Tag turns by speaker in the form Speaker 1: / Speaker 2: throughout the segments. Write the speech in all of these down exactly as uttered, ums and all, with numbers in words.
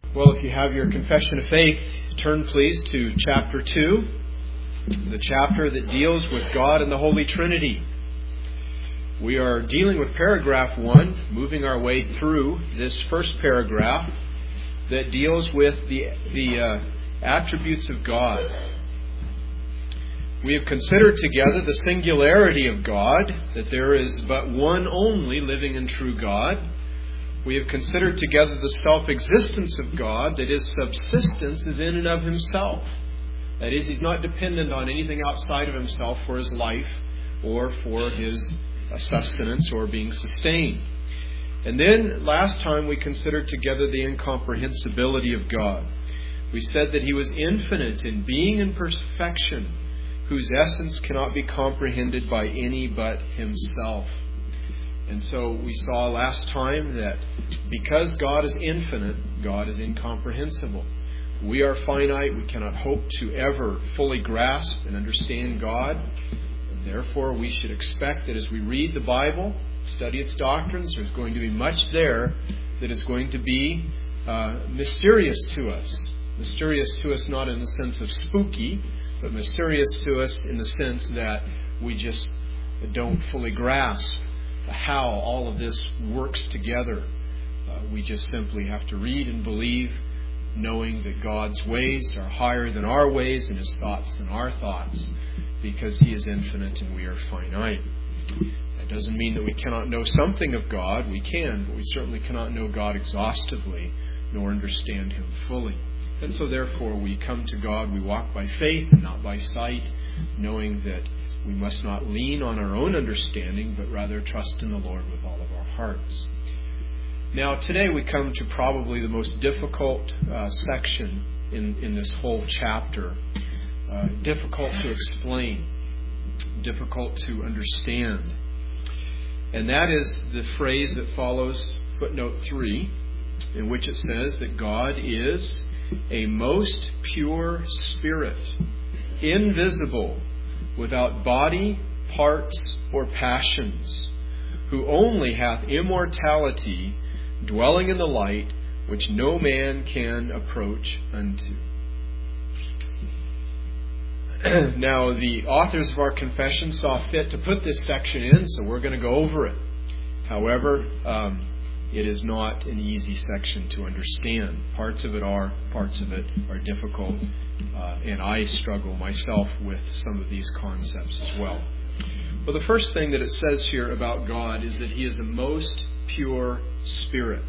Speaker 1: Well, if you have your confession of faith, turn please to chapter two, the chapter that deals with God and the Holy Trinity. We are dealing with paragraph one, moving our way through this first paragraph that deals with the, the uh, attributes of God. We have considered together the singularity of God, that there is but one only living and true God. We have considered together the self-existence of God, that His subsistence is in and of Himself. That is, He's not dependent on anything outside of Himself for His life or for His sustenance or being sustained. And then last time we considered together the incomprehensibility of God. We said that He was infinite in being and perfection, whose essence cannot be comprehended by any but Himself. And so we saw last time that because God is infinite, God is incomprehensible. We are finite. We cannot hope to ever fully grasp and understand God. And therefore, we should expect that as we read the Bible, study its doctrines, there's going to be much there that is going to be uh, mysterious to us. Mysterious to us not in the sense of spooky, but mysterious to us in the sense that we just don't fully grasp how all of this works together. Uh, we just simply have to read and believe, knowing that God's ways are higher than our ways and His thoughts than our thoughts, because He is infinite and we are finite. That doesn't mean that we cannot know something of God. We can, but we certainly cannot know God exhaustively, nor understand Him fully. And so therefore we come to God, we walk by faith and not by sight, knowing that we must not lean on our own understanding, but rather trust in the Lord with all of our hearts. Now, today we come to probably the most difficult uh, section in, in this whole chapter. Uh, difficult to explain, difficult to understand. And that is the phrase that follows footnote three, in which it says that God is a most pure spirit, invisible, without body, parts, or passions, who only hath immortality, dwelling in the light, which no man can approach unto. Now, the authors of our confession saw fit to put this section in, so we're going to go over it. However, um, it is not an easy section to understand. Parts of it are, parts of it are difficult. Uh, and I struggle myself with some of these concepts as well. Well, the first thing that it says here about God is that He is a most pure spirit.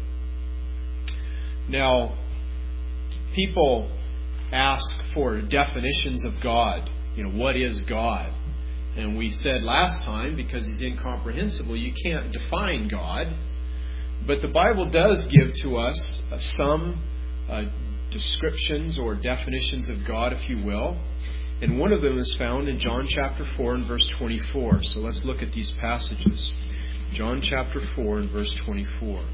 Speaker 1: Now, people ask for definitions of God. You know, what is God? And we said last time, because He's incomprehensible, you can't define God. But the Bible does give to us uh, some uh, descriptions or definitions of God, if you will. And one of them is found in John chapter four and verse twenty-four. So let's look at these passages. John chapter four and verse twenty-four.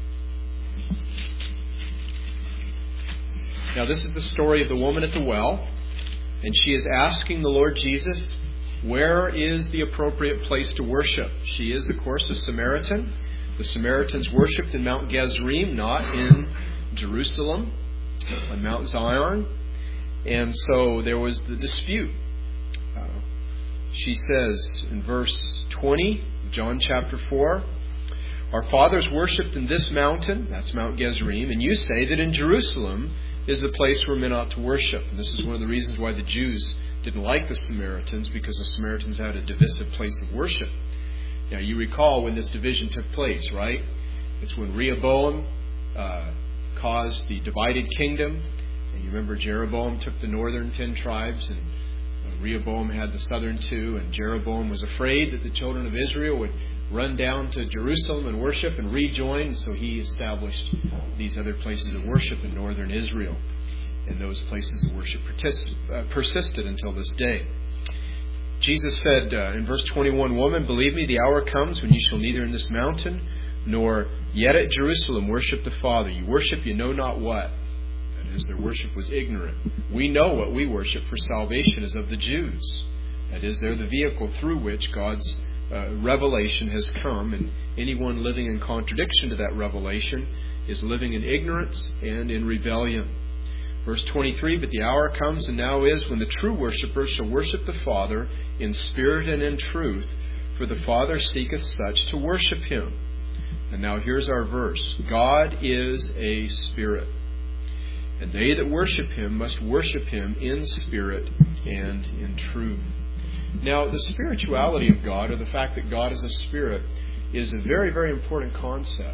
Speaker 1: Now this is the story of the woman at the well. And she is asking the Lord Jesus, where is the appropriate place to worship? She is, of course, a Samaritan. The Samaritans worshipped in Mount Gerizim, not in Jerusalem, on Mount Zion. And so there was the dispute. Uh, she says in verse twenty, John chapter four, our fathers worshipped in this mountain, that's Mount Gerizim, and you say that in Jerusalem is the place where men ought to worship. And this is one of the reasons why the Jews didn't like the Samaritans, because the Samaritans had a divisive place of worship. Now, you recall when this division took place, right? It's when Rehoboam uh, caused the divided kingdom. And you remember Jeroboam took the northern ten tribes, and uh, Rehoboam had the southern two. And Jeroboam was afraid that the children of Israel would run down to Jerusalem and worship and rejoin. And so he established these other places of worship in northern Israel. And those places of worship persist, uh, persisted until this day. Jesus said uh, in verse twenty-one, woman, believe me, the hour comes when you shall neither in this mountain nor yet at Jerusalem worship the Father. You worship you know not what. That is, their worship was ignorant. We know what we worship, for salvation is of the Jews. That is, they're the vehicle through which God's uh, revelation has come, and anyone living in contradiction to that revelation is living in ignorance and in rebellion. Verse twenty-three, but the hour comes and now is when the true worshippers shall worship the Father in spirit and in truth, for the Father seeketh such to worship him. And now here's our verse. God is a spirit, and they that worship him must worship him in spirit and in truth. Now, the spirituality of God, or the fact that God is a spirit, is a very, very important concept.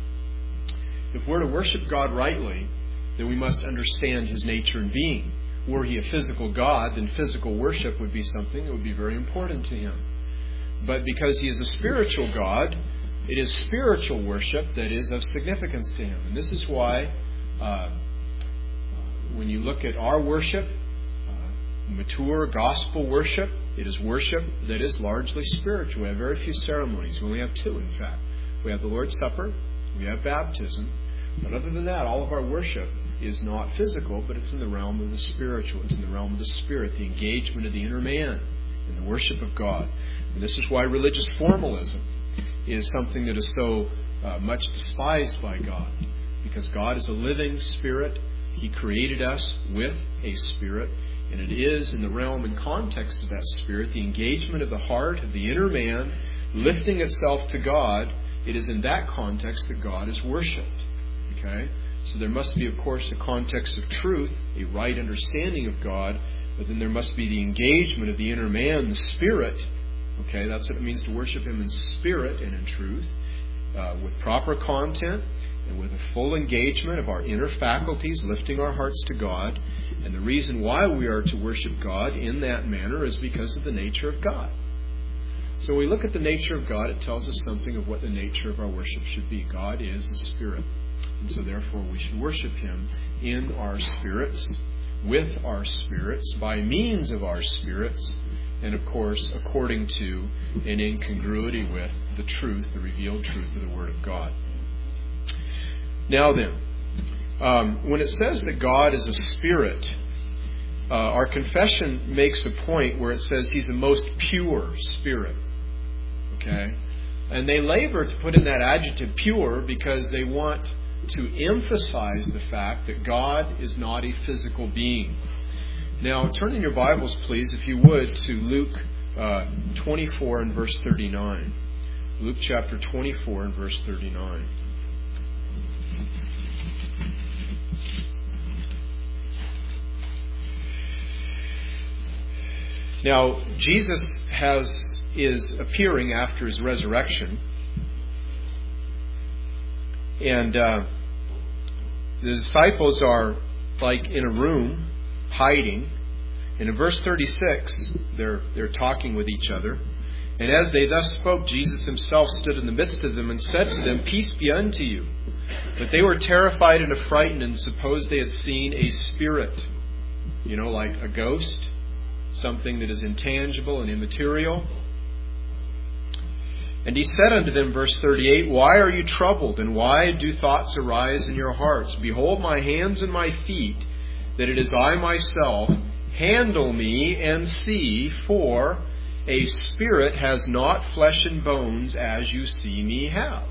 Speaker 1: If we're to worship God rightly, then we must understand his nature and being. Were he a physical God, then physical worship would be something that would be very important to him. But because he is a spiritual God, it is spiritual worship that is of significance to him. And this is why uh, when you look at our worship, uh, mature gospel worship, it is worship that is largely spiritual. We have very few ceremonies. We only have two, in fact. We have the Lord's Supper, we have baptism. But other than that, all of our worship is not physical, but it's in the realm of the spiritual. It's in the realm of the spirit, the engagement of the inner man in the worship of God. And this is why religious formalism is something that is so uh, much despised by God. Because God is a living spirit. He created us with a spirit. And it is in the realm and context of that spirit, the engagement of the heart, of the inner man, lifting itself to God. It is in that context that God is worshipped. Okay? So there must be, of course, a context of truth, a right understanding of God, but then there must be the engagement of the inner man, the spirit. Okay, that's what it means to worship him in spirit and in truth, uh, with proper content and with a full engagement of our inner faculties, lifting our hearts to God. And the reason why we are to worship God in that manner is because of the nature of God. So when we look at the nature of God, it tells us something of what the nature of our worship should be. God is a spirit. And so therefore we should worship him in our spirits, with our spirits, by means of our spirits, and of course according to and in congruity with the truth, the revealed truth of the Word of God. Now then, um, when it says that God is a spirit, uh, our confession makes a point where it says he's a most pure spirit. Okay? And they labor to put in that adjective pure because they want to emphasize the fact that God is not a physical being. Now, turn in your Bibles, please, if you would, to Luke uh, twenty-four and verse thirty-nine. Luke chapter twenty-four and verse thirty-nine. Now, Jesus has is appearing after his resurrection. And uh, the disciples are like in a room, hiding. And in verse thirty-six, they're they're talking with each other. And as they thus spoke, Jesus himself stood in the midst of them and said to them, "Peace be unto you." But they were terrified and affrighted and supposed they had seen a spirit. You know, like a ghost, something that is intangible and immaterial. And he said unto them, verse thirty-eight, "Why are you troubled, and why do thoughts arise in your hearts? Behold my hands and my feet, that it is I myself. Handle me and see, for a spirit has not flesh and bones as you see me have."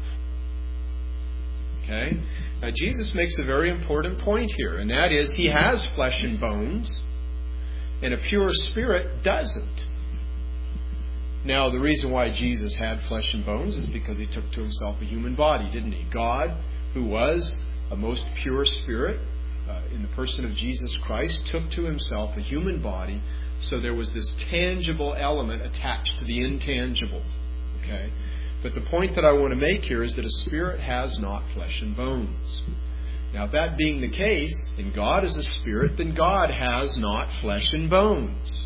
Speaker 1: Okay? Now Jesus makes a very important point here, and that is he has flesh and bones, and a pure spirit doesn't. Now, the reason why Jesus had flesh and bones is because he took to himself a human body, didn't he? God, who was a most pure spirit, uh, in the person of Jesus Christ, took to himself a human body, so there was this tangible element attached to the intangible. Okay? But the point that I want to make here is that a spirit has not flesh and bones. Now, that being the case, and God is a spirit, then God has not flesh and bones.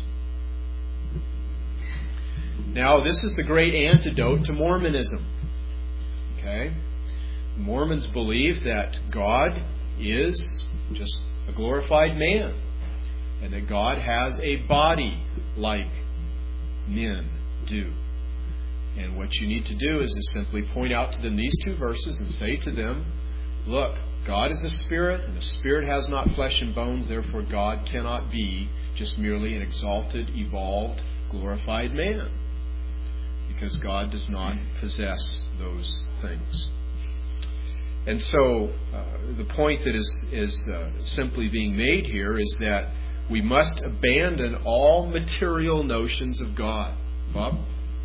Speaker 1: Now, this is the great antidote to Mormonism. Okay? Mormons believe that God is just a glorified man, and that God has a body like men do. And what you need to do is to simply point out to them these two verses and say to them, look, God is a spirit, and the spirit has not flesh and bones, therefore God cannot be just merely an exalted, evolved, glorified man. Because God does not possess those things. And so uh, the point that is, is uh, simply being made here is that we must abandon all material notions of God. Bob?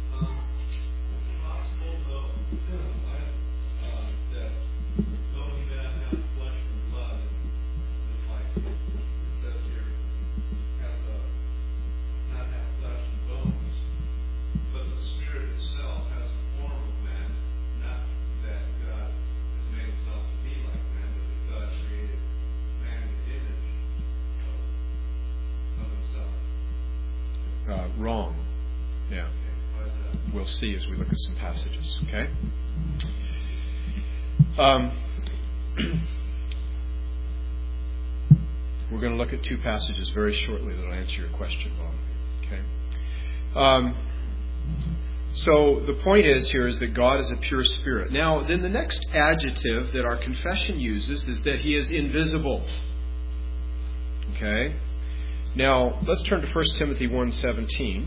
Speaker 1: Wrong. Yeah. We'll see as we look at some passages. Okay? Um, we're going to look at two passages very shortly that will answer your question, Bob. Okay? Um, so the point is here is that God is a pure spirit. Now, then the next adjective that our confession uses is that He is invisible. Okay? Now, let's turn to First Timothy one seventeen.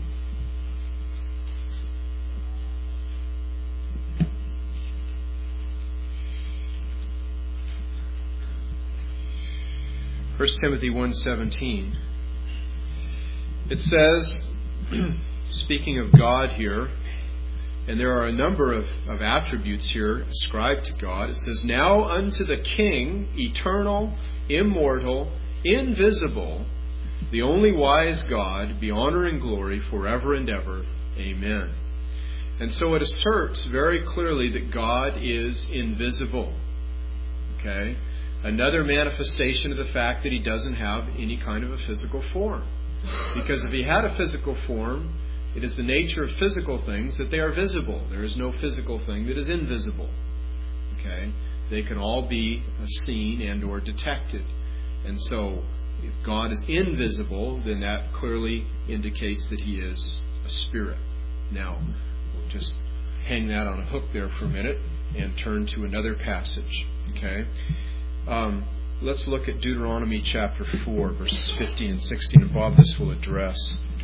Speaker 1: First Timothy one seventeen. It says, speaking of God here, and there are a number of, of attributes here ascribed to God. It says, "Now unto the King, eternal, immortal, invisible, the only wise God, be honor and glory forever and ever. Amen." And so it asserts very clearly that God is invisible. Okay? Another manifestation of the fact that He doesn't have any kind of a physical form. Because if He had a physical form, it is the nature of physical things that they are visible. There is no physical thing that is invisible. Okay? They can all be seen and or detected. And so if God is invisible, then that clearly indicates that He is a spirit. Now, we'll just hang that on a hook there for a minute and turn to another passage. Okay? Um, let's look at Deuteronomy chapter four, verses fifteen and sixteen. And Bob, this will address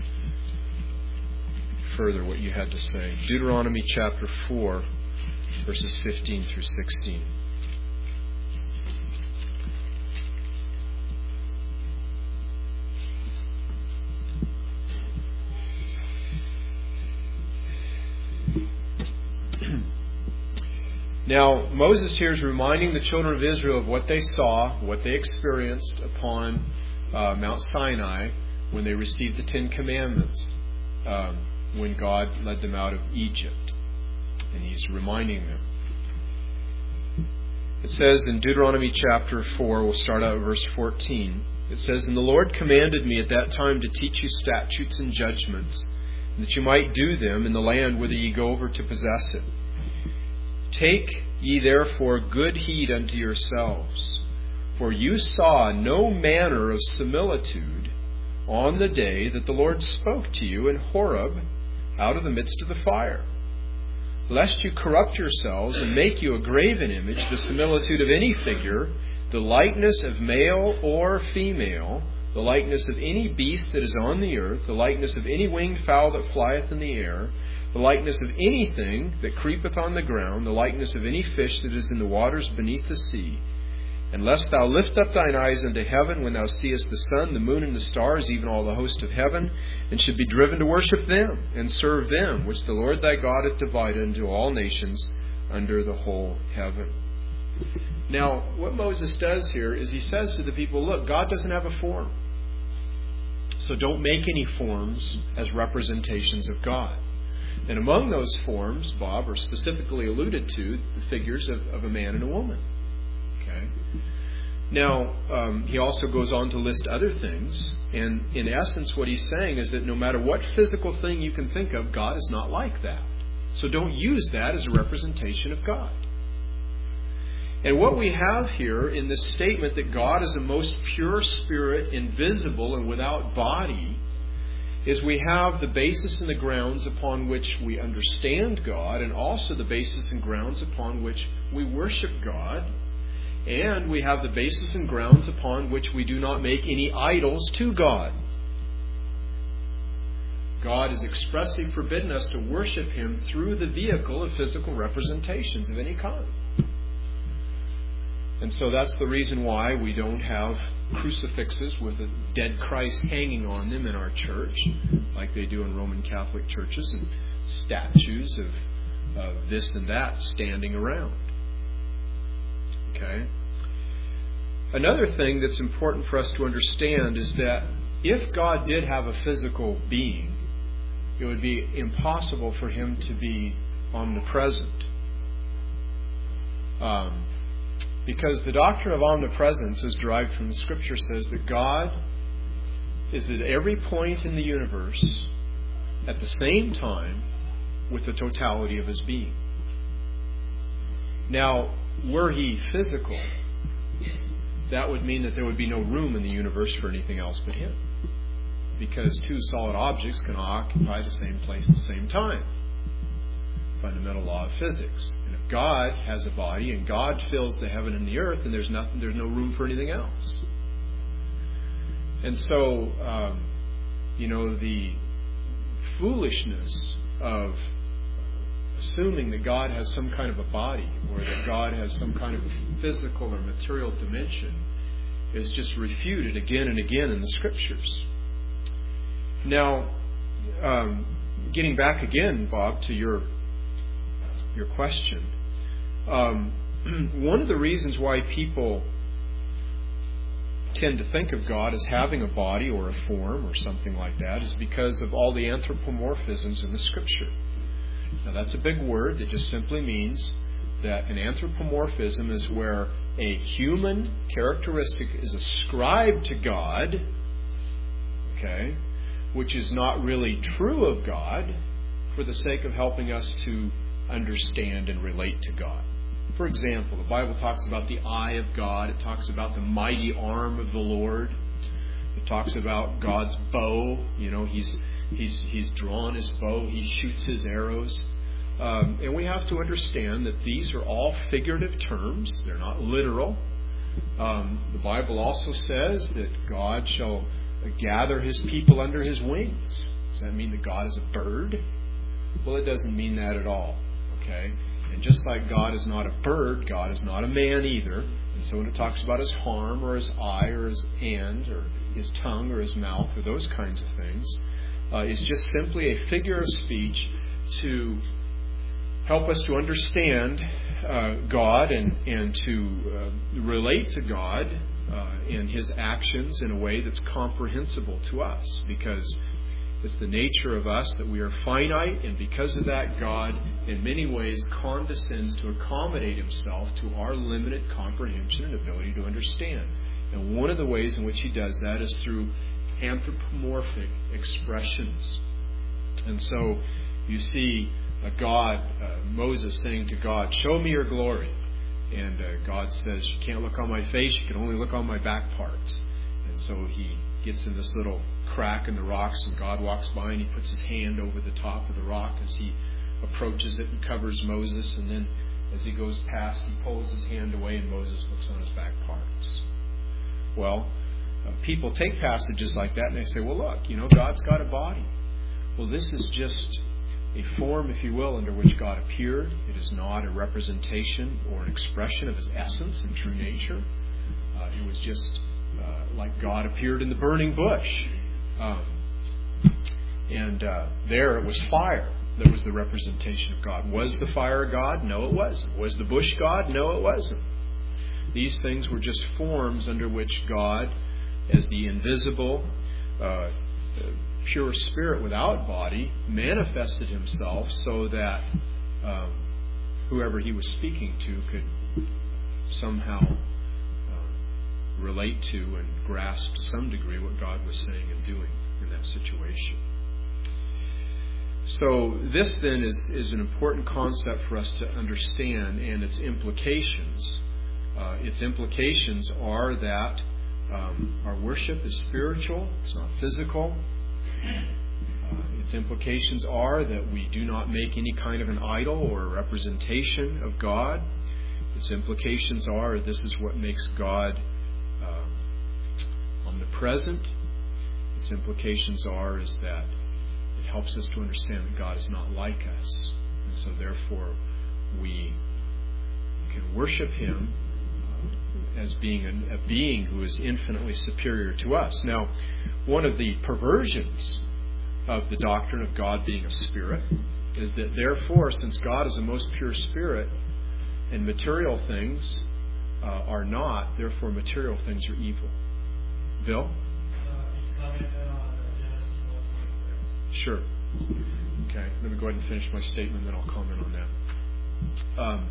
Speaker 1: further what you had to say. Deuteronomy chapter four, verses fifteen through sixteen. Now, Moses here is reminding the children of Israel of what they saw, what they experienced upon uh, Mount Sinai when they received the Ten Commandments, um, when God led them out of Egypt. And He's reminding them. It says in Deuteronomy chapter four, we'll start out at verse fourteen. It says, "And the Lord commanded me at that time to teach you statutes and judgments, that you might do them in the land whither ye go over to possess it. Take ye therefore good heed unto yourselves, for you saw no manner of similitude on the day that the Lord spoke to you in Horeb out of the midst of the fire, lest you corrupt yourselves and make you a graven image, the similitude of any figure, the likeness of male or female, the likeness of any beast that is on the earth, the likeness of any winged fowl that flieth in the air, the likeness of anything that creepeth on the ground, the likeness of any fish that is in the waters beneath the sea. And lest thou lift up thine eyes unto heaven when thou seest the sun, the moon, and the stars, even all the host of heaven, and should be driven to worship them, and serve them, which the Lord thy God hath divided unto all nations under the whole heaven." Now, what Moses does here is he says to the people, look, God doesn't have a form. So don't make any forms as representations of God. And among those forms, Bob, are specifically alluded to the figures of, of a man and a woman. Okay. Now, um, he also goes on to list other things. And in essence, what he's saying is that no matter what physical thing you can think of, God is not like that. So don't use that as a representation of God. And what we have here in this statement that God is a most pure spirit, invisible and without body, is we have the basis and the grounds upon which we understand God, and also the basis and grounds upon which we worship God. And we have the basis and grounds upon which we do not make any idols to God. God has expressly forbidden us to worship Him through the vehicle of physical representations of any kind. And so that's the reason why we don't have crucifixes with a dead Christ hanging on them in our church, like they do in Roman Catholic churches, and statues of, of this and that standing around. Okay? Another thing that's important for us to understand is that if God did have a physical being, it would be impossible for Him to be omnipresent. Um, because the doctrine of omnipresence is derived from the Scripture says that God is at every point in the universe at the same time with the totality of His being. Now, were He physical, that would mean that there would be no room in the universe for anything else but Him. Because two solid objects can occupy the same place at the same time. Fundamental law of physics. And if God has a body and God fills the heaven and the earth, then there's nothing, there's no room for anything else. And so, um, you know, the foolishness of assuming that God has some kind of a body or that God has some kind of a physical or material dimension is just refuted again and again in the Scriptures. Now, um, getting back again, Bob, to your your question, um, one of the reasons why people tend to think of God as having a body or a form or something like that is because of all the anthropomorphisms in the Scripture. Now, that's a big word that just simply means that an anthropomorphism is where a human characteristic is ascribed to God, okay, which is not really true of God for the sake of helping us to understand and relate to God. For example, the Bible talks about the eye of God. It talks about the mighty arm of the Lord. It talks about God's bow. You know, He's He's He's drawn His bow. He shoots His arrows. Um, and we have to understand that these are all figurative terms. They're not literal. Um, the Bible also says that God shall gather His people under His wings. Does that mean that God is a bird? Well, it doesn't mean that at all. Okay? And just like God is not a bird, God is not a man either. And so when it talks about His arm or His eye or His hand or His tongue or His mouth or those kinds of things, uh, it's just simply a figure of speech to help us to understand uh, God and, and to uh, relate to God uh, and His actions in a way that's comprehensible to us, because it's the nature of us that we are finite, and because of that, God in many ways condescends to accommodate Himself to our limited comprehension and ability to understand. And one of the ways in which He does that is through anthropomorphic expressions. And so you see a God, uh, Moses saying to God, "Show me your glory." And uh, God says, "You can't look on my face, you can only look on my back parts." And so He gets in this little crack in the rocks, and God walks by and He puts His hand over the top of the rock as He approaches it and covers Moses. And then as He goes past, He pulls His hand away and Moses looks on his back parts. Well, uh, people take passages like that and they say, well, look, you know, God's got a body. Well, this is just a form, if you will, under which God appeared. It is not a representation or an expression of His essence and true nature. Uh, it was just uh, like God appeared in the burning bush. Um, and uh, there it was fire that was the representation of God. Was the fire God? No, it wasn't. Was the bush God? No, it wasn't. These things were just forms under which God, as the invisible, uh, pure spirit without body, manifested Himself so that um, whoever He was speaking to could somehow uh, relate to and grasp to some degree what God was saying and doing in that situation. So this then is, is an important concept for us to understand, and its implications. Uh, its implications are that um, our worship is spiritual, it's not physical. Uh, its implications are that we do not make any kind of an idol or a representation of God. Its implications are this is what makes God uh, omnipresent. Its implications are is that it helps us to understand that God is not like us, and so therefore we can worship Him uh, as being a, a being who is infinitely superior to us. Now, one of the perversions of the doctrine of God being a spirit is that therefore, since God is a most pure spirit and material things uh, are not, therefore material things are evil. Bill? Sure. Okay, let me go ahead and finish my statement, then I'll comment on that. Um,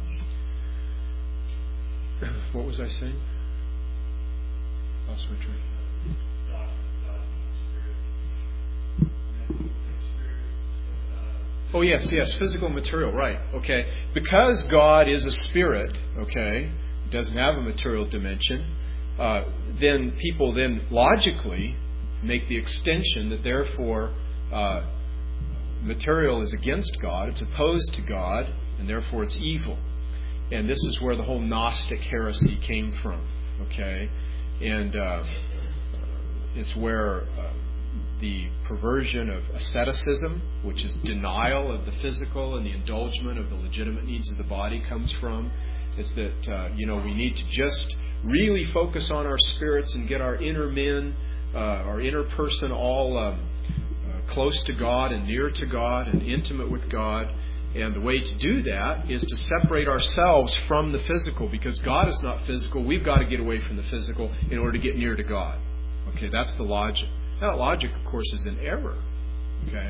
Speaker 1: what was I saying? Lost my train. Oh, yes, yes, physical material, right, okay. Because God is a spirit, okay, doesn't have a material dimension, uh, then people then logically make the extension that therefore uh, material is against God, it's opposed to God, and therefore it's evil. And this is where the whole Gnostic heresy came from, okay? And uh, it's where uh, the perversion of asceticism, which is denial of the physical and the indulgence of the legitimate needs of the body, comes from. Is that, uh, you know, we need to just really focus on our spirits and get our inner men, uh, our inner person all um, uh, close to God and near to God and intimate with God. And the way to do that is to separate ourselves from the physical, because God is not physical. We've got to get away from the physical in order to get near to God. Okay, that's the logic. That logic, of course, is in error. Okay,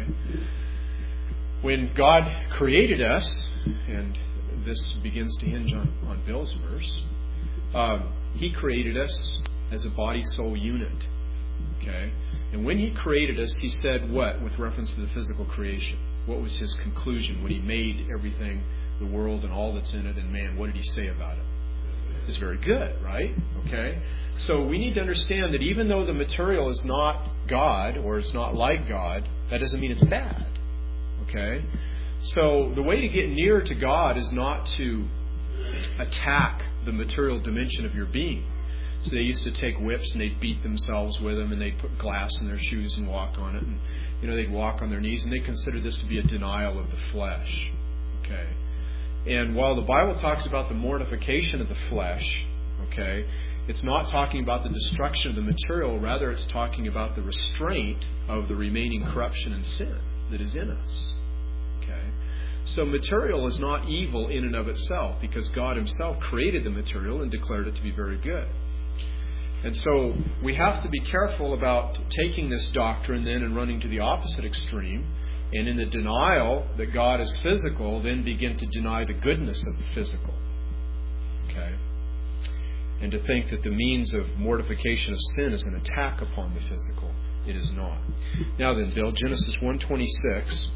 Speaker 1: when God created us, and this begins to hinge on, on Bill's verse, um, He created us as a body-soul unit. Okay, and when He created us, He said what with reference to the physical creation? What was His conclusion when He made everything, the world and all that's in it, and man? What did He say about it? It's very good, right? Okay. So we need to understand that even though the material is not God, or it's not like God, that doesn't mean it's bad. Okay. So the way to get near to God is not to attack the material dimension of your being. So they used to take whips and they'd beat themselves with them, and they'd put glass in their shoes and walk on it, and you know they'd walk on their knees, and they consider this to be a denial of the flesh. Okay, and while the Bible talks about the mortification of the flesh, okay, it's not talking about the destruction of the material. Rather, it's talking about the restraint of the remaining corruption and sin that is in us. Okay, so material is not evil in and of itself, because God Himself created the material and declared it to be very good. And so we have to be careful about taking this doctrine then and running to the opposite extreme, and in the denial that God is physical, then begin to deny the goodness of the physical. Okay? And to think that the means of mortification of sin is an attack upon the physical. It is not. Now then, Bill, Genesis one twenty-six.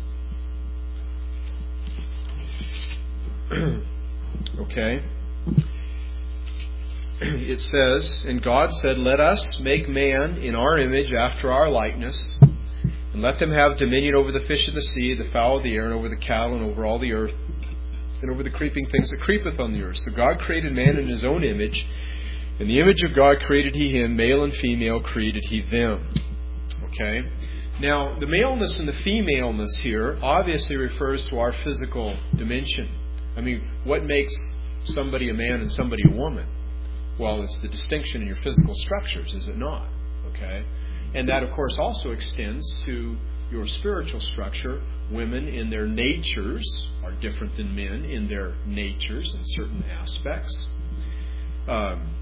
Speaker 1: Okay. It says, and God said, let us make man in our image after our likeness, and let them have dominion over the fish of the sea, the fowl of the air, and over the cattle, and over all the earth, and over the creeping things that creepeth on the earth. So God created man in His own image. In the image of God created He him, male and female created He them. Okay? Now, the maleness and the femaleness here obviously refers to our physical dimension. I mean, what makes somebody a man and somebody a woman? Well, it's the distinction in your physical structures, is it not? Okay? And that, of course, also extends to your spiritual structure. Women in their natures are different than men in their natures in certain aspects. Um,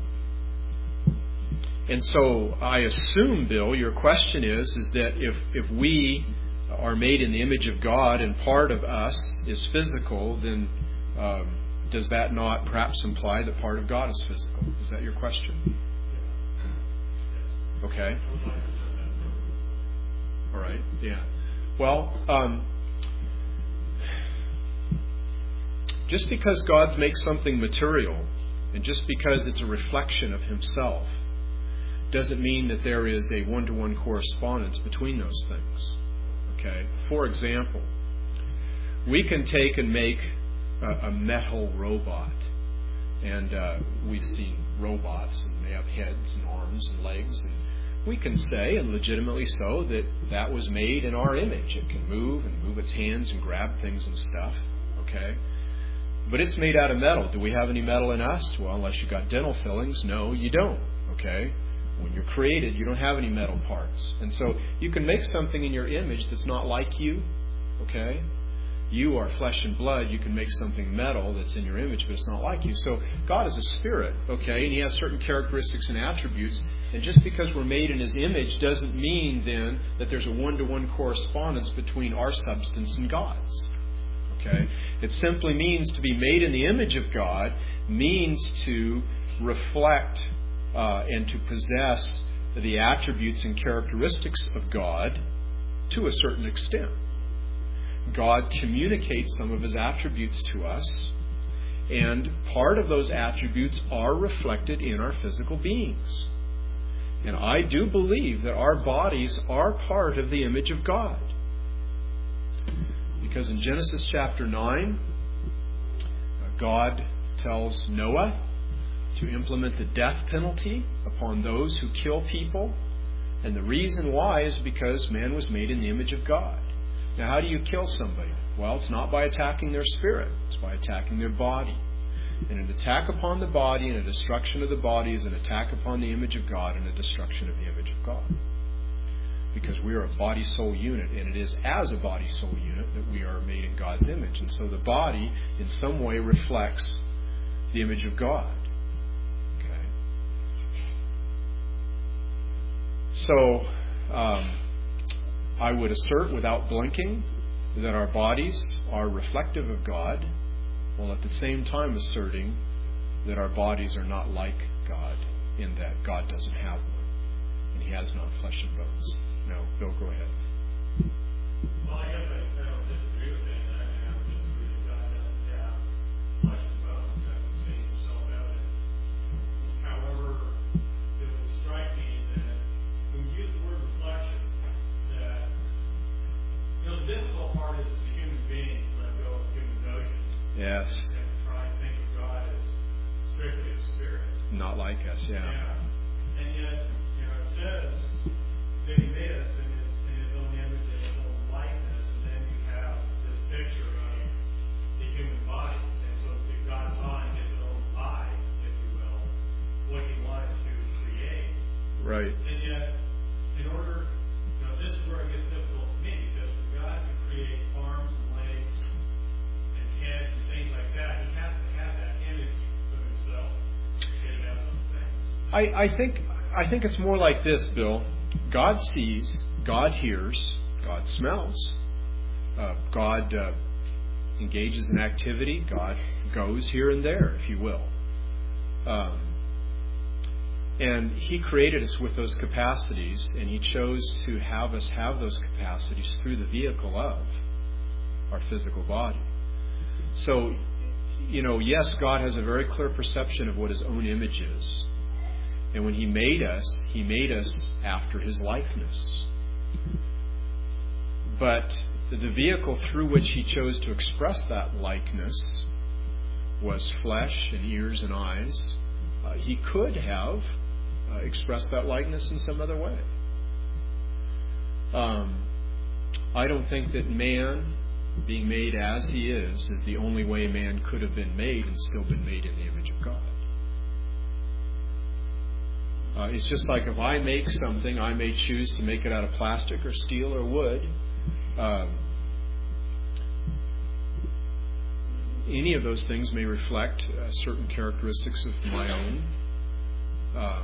Speaker 1: and so I assume, Bill, your question is, is that if, if we are made in the image of God and part of us is physical, then um, does that not perhaps imply that part of God is physical? Is that your question? Okay. All right. Yeah. Well, um, just because God makes something material, and just because it's a reflection of Himself, doesn't mean that there is a one-to-one correspondence between those things. Okay. For example, we can take and make a, a metal robot, and uh, we've seen robots, and they have heads and arms and legs, and we can say, and legitimately so, that that was made in our image. It can move and move its hands and grab things and stuff. Okay? But it's made out of metal. Do we have any metal in us? Well, unless you've got dental fillings, no, you don't. Okay? When you're created, you don't have any metal parts. And so you can make something in your image that's not like you. Okay? You are flesh and blood. You can make something metal that's in your image, but it's not like you. So God is a spirit, okay? And He has certain characteristics and attributes. And just because we're made in His image doesn't mean then that there's a one-to-one correspondence between our substance and God's. Okay? It simply means to be made in the image of God means to reflect uh, and to possess the attributes and characteristics of God to a certain extent. God communicates some of His attributes to us, and part of those attributes are reflected in our physical beings. And I do believe that our bodies are part of the image of God. Because in Genesis chapter nine, God tells Noah to implement the death penalty upon those who kill people. And the reason why is because man was made in the image of God. Now, how do you kill somebody? Well, it's not by attacking their spirit. It's by attacking their body. And an attack upon the body and a destruction of the body is an attack upon the image of God and a destruction of the image of God. Because we are a body-soul unit, and it is as a body-soul unit that we are made in God's image. And so the body, in some way, reflects the image of God. Okay. So, um, I would assert without blinking that our bodies are reflective of God, while at the same time asserting that our bodies are not like God, in that God doesn't have one, and He has not flesh and bones. No, Bill, go ahead.
Speaker 2: Well, I guess I, I don't disagree with that. I mean, I would disagree that God doesn't have flesh and bones. That would seem self-evident. However, it would strike me that when we use the word reflection, that, you know, the difficult part is as a human being to let go of human notions.
Speaker 1: Yes.
Speaker 2: And try and think of God as strictly a spirit.
Speaker 1: Not like us, yeah.
Speaker 2: Yeah. And yet, you know, it says that He made us in His, in His own image and His own likeness, and then you have this picture of the human body. And so if God saw in His own eye, if you will, what He wanted to create.
Speaker 1: Right.
Speaker 2: And yet, in order, you know, this is where it gets difficult for me, because for God to create arms and legs and heads and things like that, He has to have that image of Himself. Can you have some sense?
Speaker 1: I, I think I think it's more like this, Bill. God sees, God hears, God smells. Uh, God uh, engages in activity. God goes here and there, if you will. Um, and He created us with those capacities, and He chose to have us have those capacities through the vehicle of our physical body. So, you know, yes, God has a very clear perception of what His own image is. And when He made us, He made us after His likeness. But the vehicle through which He chose to express that likeness was flesh and ears and eyes. Uh, he could have uh, expressed that likeness in some other way. Um, I don't think that man, being made as he is, is the only way man could have been made and still been made in the image of God. Uh, it's just like if I make something, I may choose to make it out of plastic or steel or wood. Um, any of those things may reflect uh, certain characteristics of my own. Um,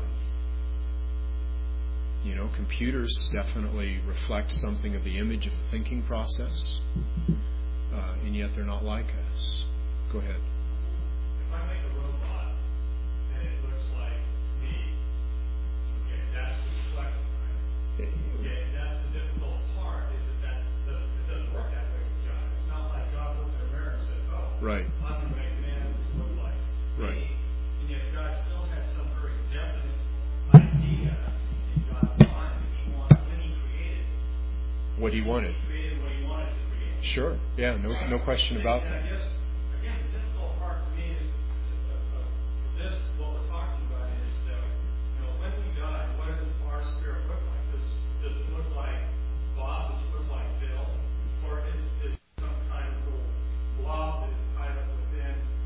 Speaker 1: you know, computers definitely reflect something of the image of the thinking process, uh, and yet they're not like us. Go ahead.
Speaker 2: If I make a robot and it looks like me, okay, that's the reflection, right? Okay, and that's the difficult part, is that, that doesn't, it doesn't work that way with God. It's not like God looked in a mirror and said, oh,
Speaker 1: Right.
Speaker 2: I'm going to make man look like
Speaker 1: Right.
Speaker 2: me. And yet God still had some very definite idea in God's mind that He wanted when He created.
Speaker 1: What He wanted.
Speaker 2: He created what He wanted to create.
Speaker 1: Sure. Yeah, no no question about
Speaker 2: and
Speaker 1: that.
Speaker 2: I guess, again, the difficult part for me is, uh, uh, for this, what we're talking about is that, you know, when we die, what does our spirit look like? Does, does it look like Bob? Does it look like Bill? Or is it some kind of little blob that is tied up within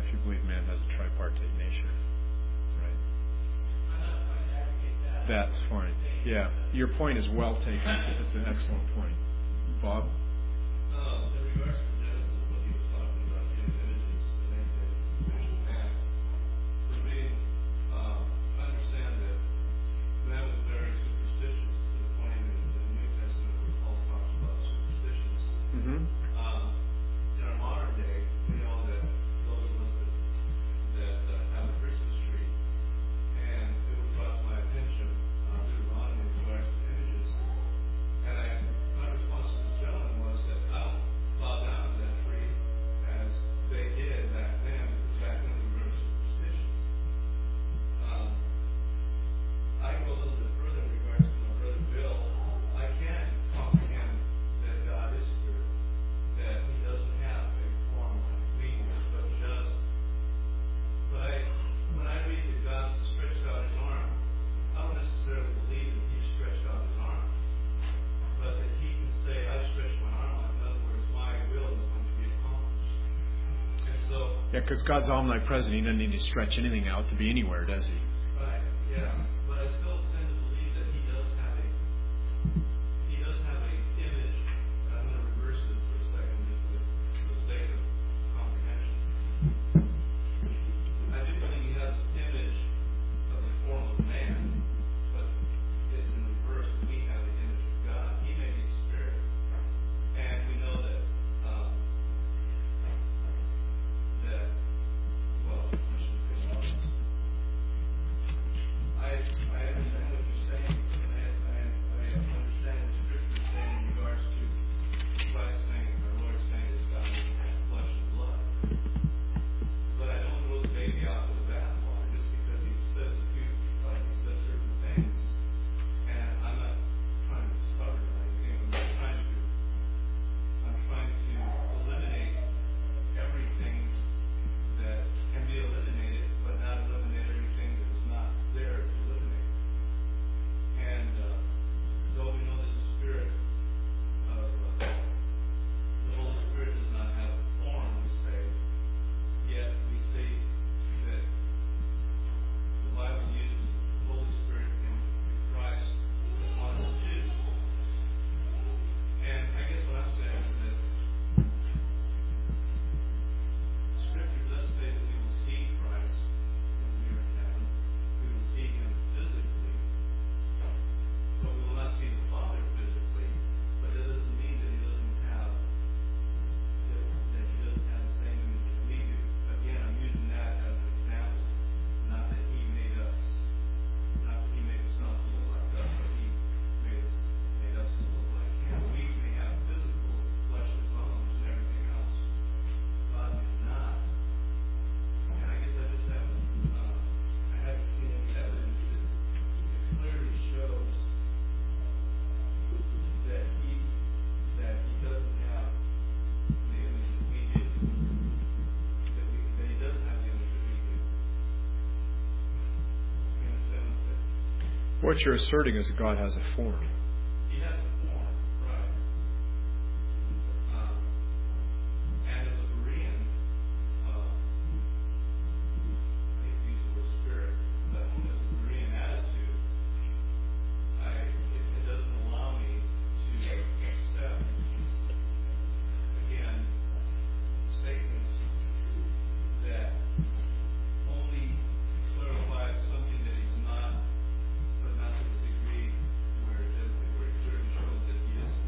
Speaker 1: if you believe man has a tripartite nature. Right?
Speaker 2: I'm not trying to advocate that.
Speaker 1: That's fine. Yeah. Your point is well taken. It's, it's an excellent point. Bob?
Speaker 3: Uh, in regards to Genesis, what he was talking about, the images, I think that mentioned man. For me, um, I understand that man was very superstitious to the point in the New Testament where Paul talks about superstitions.
Speaker 1: Mm-hmm.
Speaker 3: Um, in our modern day, we know that those of us that, that uh, have a Christmas tree, and it was brought to my attention, uh, Deuteronomy in regards to images, and I, my response to the gentleman was that I don't bow down to that tree as they did back then, because back then we were superstitious. Um, I go a little bit further in regards to my brother Bill. I can comprehend that God is spirit, that He doesn't have a form like we do, but just. But I, when I read that God stretched out His arm, I don't necessarily believe that He stretched out His arm, but that He can say, "I stretched my arm out." In other words, my will is going to be accomplished. And so,
Speaker 1: Yeah, because God's omnipresent. He doesn't need to stretch anything out to be anywhere, does He?
Speaker 3: right, yeah. But I still tend to believe that He does have a He does have a image. I'm going to reverse this for a second, just for the, for the sake of comprehension. I do believe He has an image of the form of man, but it's in reverse. We have the image of God. He may be spirit, and we know that um, that well, I shouldn't say all this. I I understand what you're saying, and I, I, I understand what Scripture is saying in regards to Christ saying, our Lord saying, that God doesn't have flesh and blood. But I don't throw the baby out with the bathwater just because He says a few, uh, He says certain things. And I'm not trying to be stubborn or anything. I'm not trying to. I'm trying to eliminate everything that can be eliminated, but not eliminate everything that is not there to eliminate. And uh, though we know that the Spirit of uh, the Holy Spirit does not have a form, we say, yet we say that the Bible uses the Holy Spirit and Christ upon the Jews. And I guess what I'm saying is that Scripture does say that we will see Christ when we are in heaven. We will see Him physically, but we will not see the Father physically. But that doesn't mean that He doesn't have that, that He doesn't have the same image that we do. Again, I'm using that as an example. Not that He made us, not that He made Himself look like us, but He made us, made us look like Him. We may have physical flesh and bones and everything else. God did not. And I guess I just haven't, uh, I haven't seen any evidence that clearly shows that He, that He doesn't have the image that we do. That, we, that He doesn't have the image that we do. You understand what I'm saying?
Speaker 1: What you're asserting is that God has a form.
Speaker 3: He has a form, right? Um, and as a Berean, uh, I hate to use the word spirit, but as a Berean attitude, I it, it doesn't allow me to accept again statements that only clarify something that He's not, but not to the degree where it does, where it clearly shows that He is.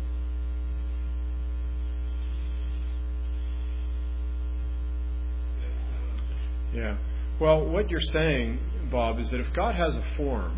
Speaker 3: You understand what I'm saying?
Speaker 1: Yeah. Well, what you're saying, Bob, is that if God has a form,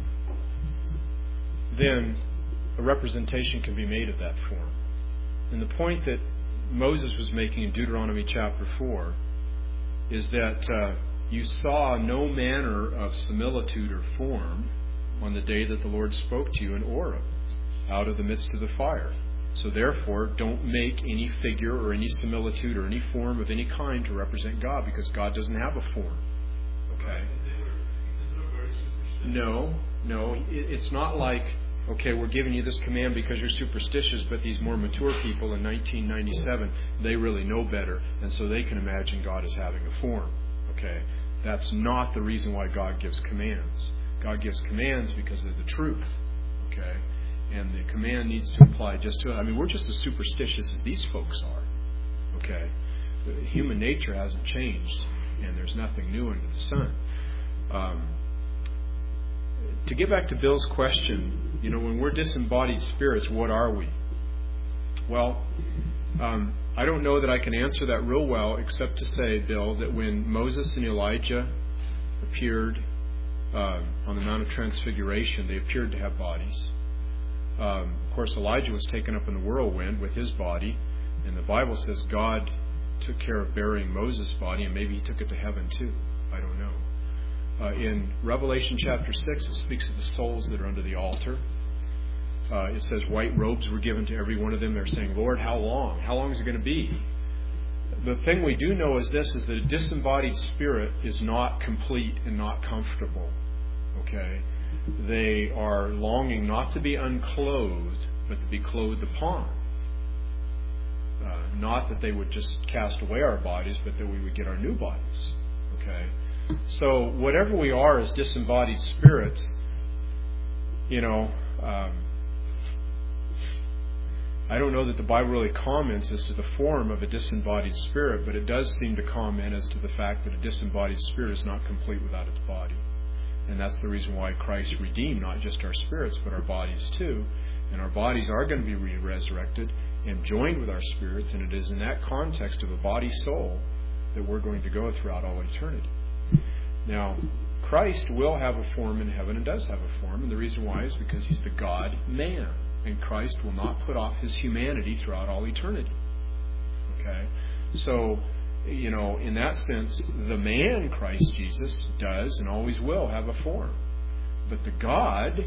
Speaker 1: then a representation can be made of that form. And the point that Moses was making in Deuteronomy chapter four is that uh, you saw no manner of similitude or form on the day that the Lord spoke to you in Oreb, out of the midst of the fire. So therefore, don't make any figure or any similitude or any form of any kind to represent God, because God doesn't have a form. Okay?
Speaker 3: They were, because they were very superstitious.
Speaker 1: No, no. It, it's not like, okay, we're giving you this command because you're superstitious, but these more mature people in nineteen ninety-seven, they really know better, and so they can imagine God as having a form. Okay? That's not the reason why God gives commands. God gives commands because of the truth. Okay? And the command needs to apply just to it. I mean, we're just as superstitious as these folks are. Okay? The human nature hasn't changed, and there's nothing new under the sun. Um, to get back to Bill's question, you know, when we're disembodied spirits, what are we? Well, um, I don't know that I can answer that real well, except to say, Bill, that when Moses and Elijah appeared uh, on the Mount of Transfiguration, they appeared to have bodies. Um, of course, Elijah was taken up in the whirlwind with his body, and the Bible says God took care of burying Moses' body, and maybe he took it to heaven too. I don't know. Uh, in Revelation chapter six, it speaks of the souls that are under the altar. Uh, it says white robes were given to every one of them. They're saying, Lord, how long? How long is it going to be? The thing we do know is this, is that a disembodied spirit is not complete and not comfortable. Okay? They are longing not to be unclothed, but to be clothed upon. Uh, not that they would just cast away our bodies, but that we would get our new bodies. Okay? So whatever we are as disembodied spirits, you know, um, I don't know that the Bible really comments as to the form of a disembodied spirit, but it does seem to comment as to the fact that a disembodied spirit is not complete without its body. And that's the reason why Christ redeemed not just our spirits, but our bodies too. And our bodies are going to be resurrected and joined with our spirits, and it is in that context of a body-soul that we're going to go throughout all eternity. Now, Christ will have a form in heaven and does have a form, and the reason why is because he's the God-man, and Christ will not put off his humanity throughout all eternity. Okay? So, you know, in that sense, the man Christ Jesus does and always will have a form. But the God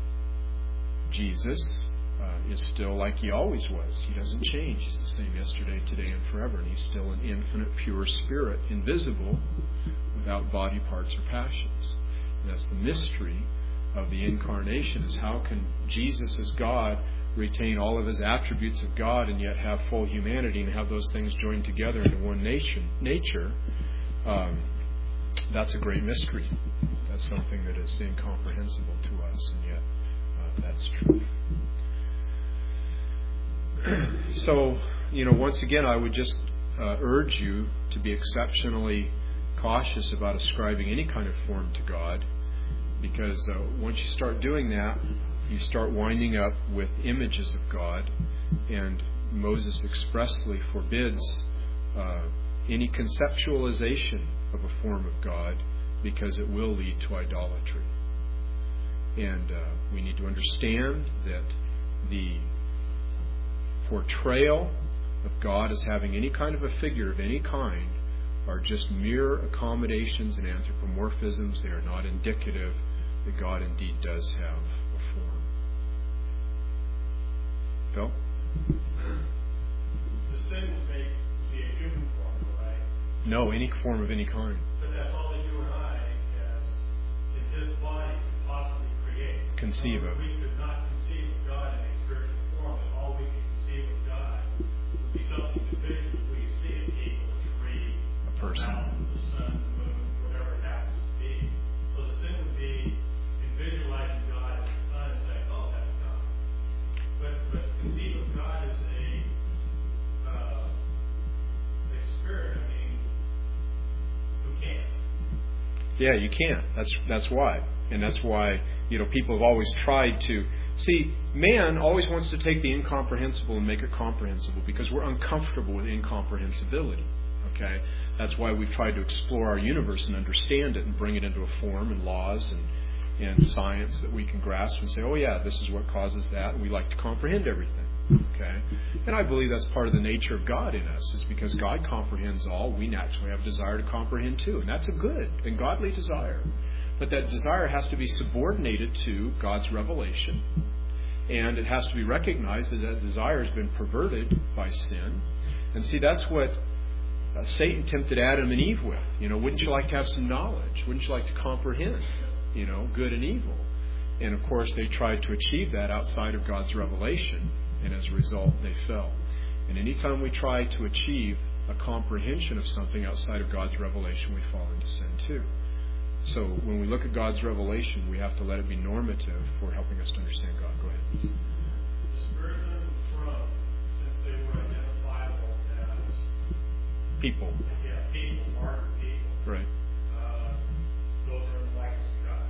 Speaker 1: Jesus uh, is still like he always was. He doesn't change. He's the same yesterday, today, and forever. And he's still an infinite, pure spirit, invisible, without body parts or passions. And that's the mystery of the incarnation, is how can Jesus as God retain all of his attributes of God and yet have full humanity and have those things joined together into one nation, nature. Um, that's a great mystery. That's something that is incomprehensible to us, and yet uh, that's true. So, you know, once again, I would just uh, urge you to be exceptionally cautious about ascribing any kind of form to God, because uh, once you start doing that, you start winding up with images of God, and Moses expressly forbids uh, any conceptualization of a form of God, because it will lead to idolatry. And uh, we need to understand that the portrayal of God as having any kind of a figure of any kind are just mere accommodations and anthropomorphisms. They are not indicative that God indeed does have a form. Phil?
Speaker 2: The sin would make be a human form, right?
Speaker 1: No, any form of any kind.
Speaker 2: But that's all that you and I, as in his body, could possibly create.
Speaker 1: Conceive of.
Speaker 2: We could not conceive of God in a spiritual form, but all we could conceive of God would be something that visually we see it equal a tree,
Speaker 1: A person.
Speaker 2: a mountain, the sun, the moon, whatever it happens to be. So the sin would be in visualizing God as the sun and saying, oh, that's God. But, but conceive of God as a, uh, a spirit, I mean, who can't?
Speaker 1: Yeah, you can't. That's that's why. And that's why, you know, people have always tried to... See, man always wants to take the incomprehensible and make it comprehensible, because we're uncomfortable with incomprehensibility. Okay? That's why we've tried to explore our universe and understand it and bring it into a form and laws and, and science that we can grasp and say, oh yeah, this is what causes that, and we like to comprehend everything. Okay? And I believe that's part of the nature of God in us, is because God comprehends all, we naturally have a desire to comprehend too. And that's a good and godly desire. But that desire has to be subordinated to God's revelation. And it has to be recognized that that desire has been perverted by sin. And see, that's what uh, Satan tempted Adam and Eve with. You know, wouldn't you like to have some knowledge? Wouldn't you like to comprehend, you know, good and evil? And of course, they tried to achieve that outside of God's revelation. And as a result, they fell. And anytime we try to achieve a comprehension of something outside of God's revelation, we fall into sin too. So when we look at God's revelation, we have to let it be normative for helping us to understand God. Go ahead.
Speaker 2: The Spurgeon from, since they were identifiable as
Speaker 1: People.
Speaker 2: yeah, people, martyr people,
Speaker 1: Right.
Speaker 2: uh, those are in the likeness of God.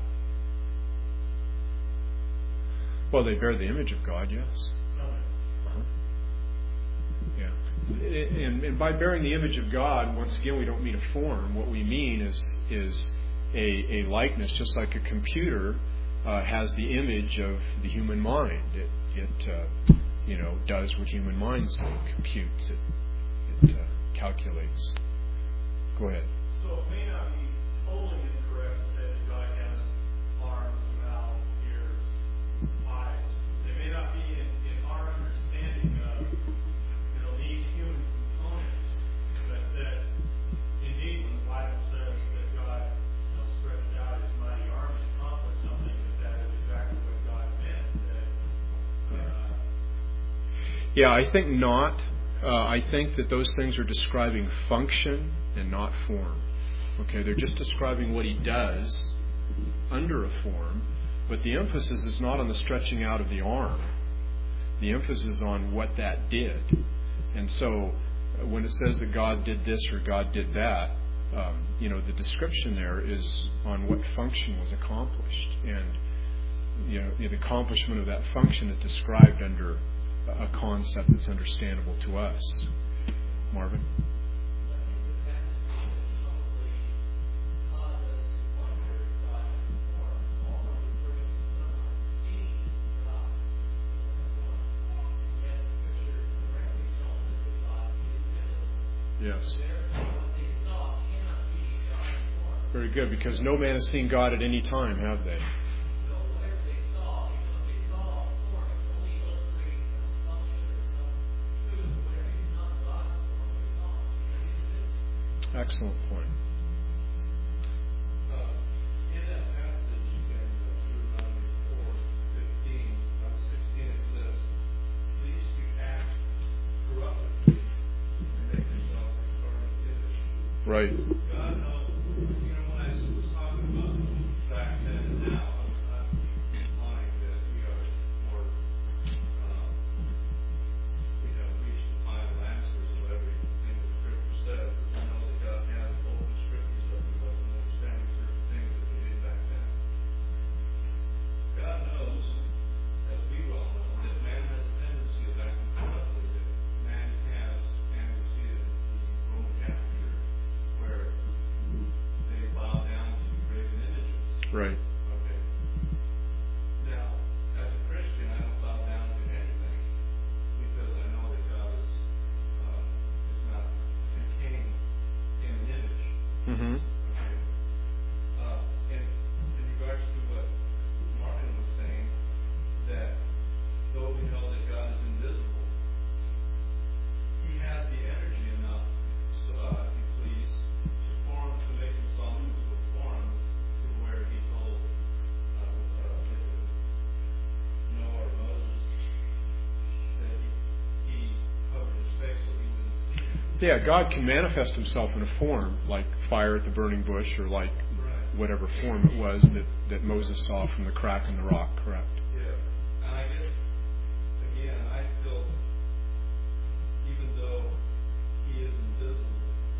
Speaker 1: Well, they bear the image of God, yes.
Speaker 2: Some of them.
Speaker 1: Uh-huh. Yeah. And, and by bearing the image of God, once again, we don't mean a form. What we mean is is a, a likeness, just like a computer uh, has the image of the human mind. It, it uh, you know, does what human minds do. It computes. It, it uh, calculates. Go ahead.
Speaker 2: So it may not be totally incorrect to say that God has arms, mouth, ears, eyes. They may not be in, in our understanding of, you know, these human components, but that indeed when the Bible says that God, you know, stretched out his mighty arm and accomplished something, that that is exactly what God meant. That, uh,
Speaker 1: Yeah, I think not. Uh, I think that those things are describing function and not form. Okay, they're just describing what he does under a form, but the emphasis is not on the stretching out of the arm. The emphasis is on what that did. And so uh, when it says that God did this or God did that, um, you know, the description there is on what function was accomplished. And, you know, the accomplishment of that function is described under a concept that's understandable to us. Marvin? Yes. Very good, because no man has seen God at any time, have they? Excellent point.
Speaker 3: Uh, in that passage in Deuteronomy four fifteen, on sixteen, it says, "Please you act corruptly and make yourself a carved image."
Speaker 1: Right.
Speaker 3: God knows. You know, when I was talking about back then and now, I'm not implying that we are more, um, we have reached the final answers of everything the Scripture says. I know that God has open Scriptures up to us and understanding certain things that we did back then. God knows, as we well know, that man has a tendency of acting corruptly, that man has, and we see it in the Roman Catholic Church, where they bow down to graven images.
Speaker 1: Right.
Speaker 3: Okay. Now, as a Christian, I don't bow down to anything because I know that God is uh, is not contained in an image.
Speaker 1: Mm-hmm.
Speaker 3: Okay. Uh, in, in regards to what Martin was saying, that though we know that God is invisible, He has the energy enough, so, uh, if you please, to form to make Himself into a form to where He told uh, uh, Noah or Moses that he, he covered His face so He wouldn't see Him.
Speaker 1: Yeah, God can manifest himself in a form, like fire at the burning bush, or like
Speaker 3: Right.
Speaker 1: whatever form it was that, that Moses saw from the crack in the rock, correct?
Speaker 3: Yeah. And I guess, again, I still, even though He is invisible,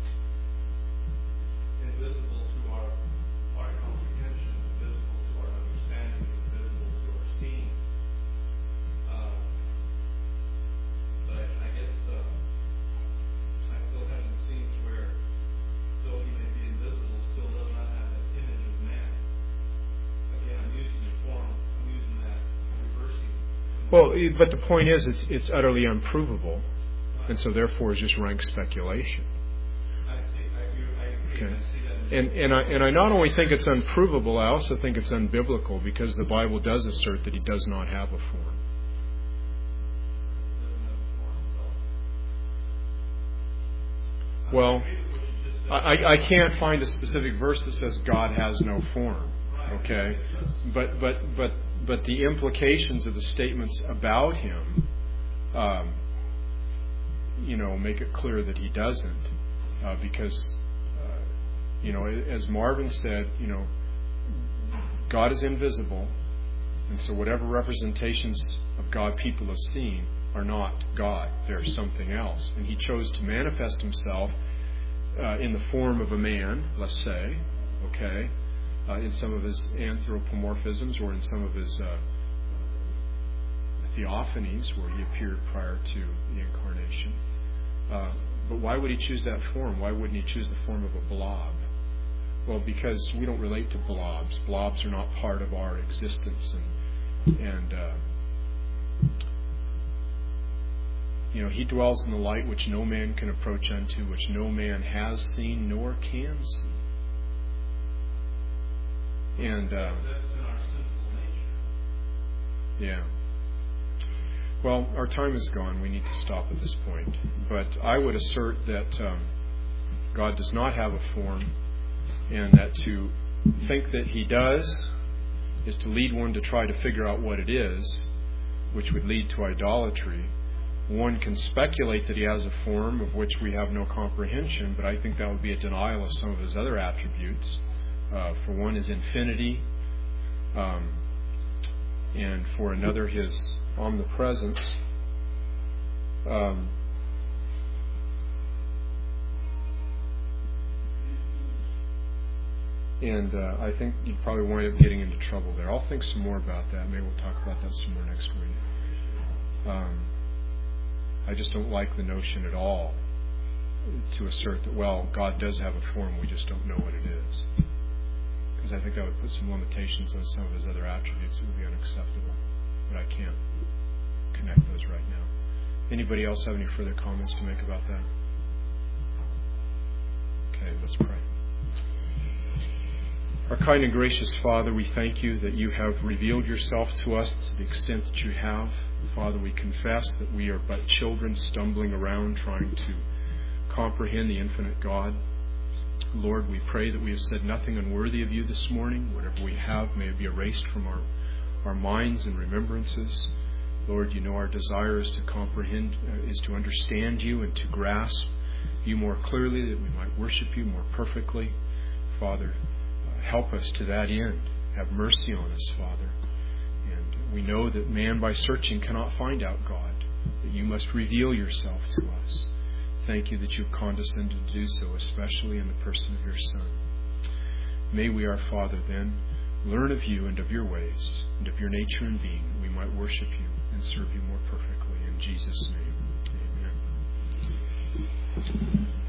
Speaker 3: invisible to our, our comprehension, invisible to our understanding, invisible to our esteem, uh, but I guess uh, I still haven't seen where, though He may be invisible, still does not have that image of man. Again, I'm using the form, I'm using that reversing.
Speaker 1: Well, it- but the point is, it's, it's utterly unprovable, and so therefore it's just rank speculation.
Speaker 3: I see, I, you, I agree,
Speaker 1: Okay.
Speaker 3: I see that. in-
Speaker 1: And and I and I not only think it's unprovable, I also think it's unbiblical, because the Bible does assert that he does not have a form. Well, I, I I can't find a specific verse that says God has no form. Okay, but but but but the implications of the statements about him, um, you know, make it clear that he doesn't, uh, because, uh, you know, as Marvin said, you know, God is invisible, and so whatever representations of God people have seen are not God. They're something else. And he chose to manifest himself uh, in the form of a man, let's say, okay, uh, in some of his anthropomorphisms or in some of his uh, theophanies where he appeared prior to the incarnation. Uh, but why would he choose that form? Why wouldn't he choose the form of a blob? Well, because we don't relate to blobs. Blobs are not part of our existence, and and uh, you know, he dwells in the light which no man can approach unto, which no man has seen nor can see. And uh,
Speaker 3: That's in our sinful nature.
Speaker 1: yeah. Well, our time is gone. We need to stop at this point. But I would assert that um, God does not have a form, and that to think that he does is to lead one to try to figure out what it is, which would lead to idolatry. One can speculate that he has a form of which we have no comprehension, but I think that would be a denial of some of his other attributes. Uh, for one, his infinity, um, and for another, his omnipresence. Um, and uh, I think you'd probably wind up getting into trouble there. I'll think some more about that. Maybe we'll talk about that some more next week. Um, I just don't like the notion at all to assert that, well, God does have a form, we just don't know what it is. Because I think that would put some limitations on some of his other attributes that would be unacceptable. But I can't connect those right now. Anybody else have any further comments to make about that? Okay, let's pray. Our kind and gracious Father, we thank you that you have revealed yourself to us to the extent that you have. Father, we confess that we are but children stumbling around trying to comprehend the infinite God. Lord, we pray that we have said nothing unworthy of you this morning. Whatever we have may be erased from our, our minds and remembrances. Lord, you know our desire is to comprehend, uh, is to understand you and to grasp you more clearly, that we might worship you more perfectly. Father, uh, help us to that end. Have mercy on us, Father. And we know that man by searching cannot find out God, that you must reveal yourself to us. Thank you that you've condescended to do so, especially in the person of your Son. May we, our Father, then, learn of you and of your ways and of your nature and being, that we might worship you and serve you more perfectly. In Jesus' name, amen.